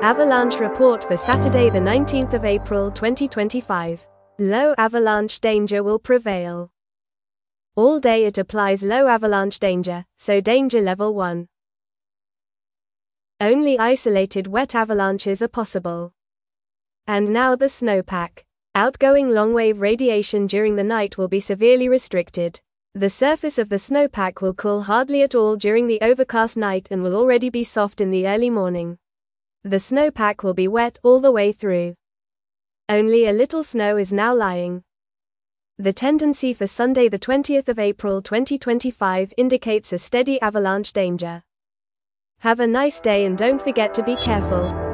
Avalanche report for Saturday the 19th of April 2025. Low avalanche danger will prevail. All day it applies low avalanche danger, so danger level 1. Only isolated wet avalanches are possible. And now the snowpack. Outgoing long-wave radiation during the night will be severely restricted. The surface of the snowpack will cool hardly at all during the overcast night and will already be soft in the early morning. The snowpack will be wet all the way through. Only a little snow is now lying. The tendency for Sunday the 20th of April 2025 indicates a steady avalanche danger. Have a nice day and don't forget to be careful.